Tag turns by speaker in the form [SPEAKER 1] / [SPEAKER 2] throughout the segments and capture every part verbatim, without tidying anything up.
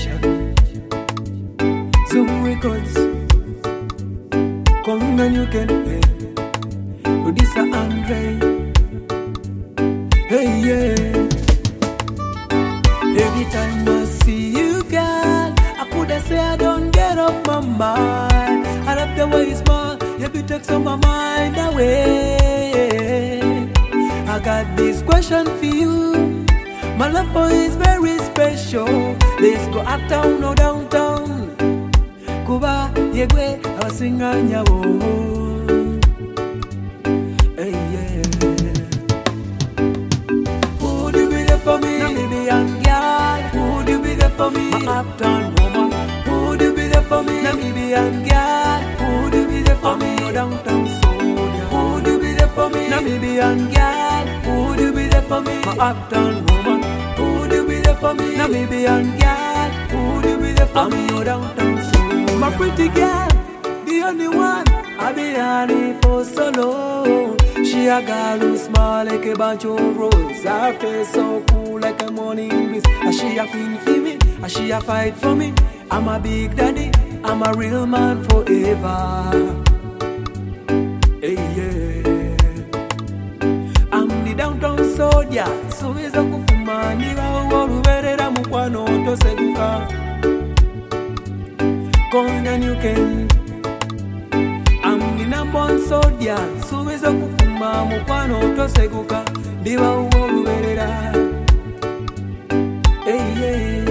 [SPEAKER 1] Nation. Zoom Records. Come and you can pay. Producer Andre. Hey, yeah. Every time I see you, girl, I coulda say I don't get off my mind. I love the way you smile, you be take some of my mind away. I got this question for you. My love for you is very special. Let's go uptown or downtown. Kuba yegwe abasinganya wo. Hey yeah. Would you be there for me, Namibian girl? Would you be there for me, my uptown woman? Would you be there for me, Namibian girl? Would you be there for me, downtown soldier? Would you be there for me, Namibian girl? Would you be there for me, my uptown woman? Would you be there for me, Namibian girl? Would you be there for me, downtown soldier? My pretty girl, the only one I've been honey for so long. She a girl who smile like a bunch of roses. Her face so cool like a morning breeze. And she a queen for me, and she a fight for me. I'm a big daddy, I'm a real man forever. Hey yeah. I'm the downtown soldier. So is a kufuma niba uoruberera mukwano toseguka. Come and you can. I'm the number one soldier. So is a kufuma mukwano toseguka. Niba uoruberera. Hey yeah.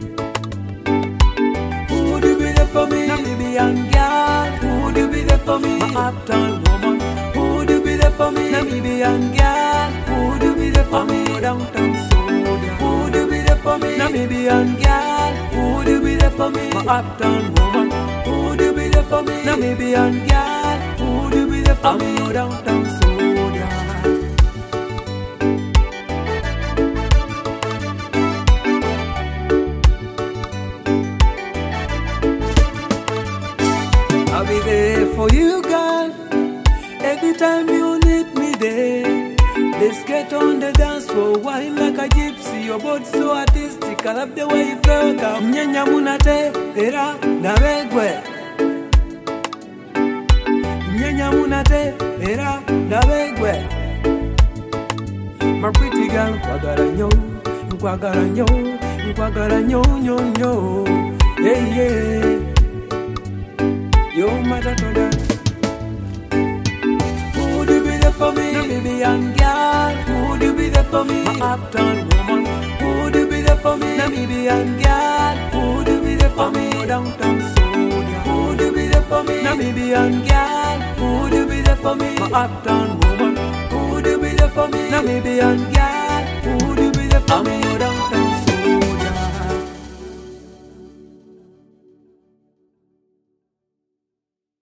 [SPEAKER 1] Would you be there for me, Namibian girl? Would you be there for me, my uptown woman? Would you be there for me, Namibian girl? Would you be there for me, downtown soldier? Would you be there for me, Namibian girl? Would you be there for me, my uptown woman? Would you be there for me, Namibian girl? Would you be there for me, downtown soldier? I'll be there for you, girl. Every time you need me there. Let's get on the dance floor, wine like a gypsy. Your body so artistic, I love the way you feel. Mnyanya munate, era na begwe. Mnyanya munate, era na begwe. My pretty girl, nkwagala nyo, nkwagala nyo, nkwagala nyo, nyo, nyo. Hey, yeah. You're my daughter. Would you be there for me, Namibian girl? Would you be there for me, my uptown woman? Would you be there for me, Namibian girl? Would you be there for me, downtown soldier? Would you be there for me, Namibian girl? Would you be there for me, my uptown woman? Would you be there for me, Namibian girl? Would you be there for me?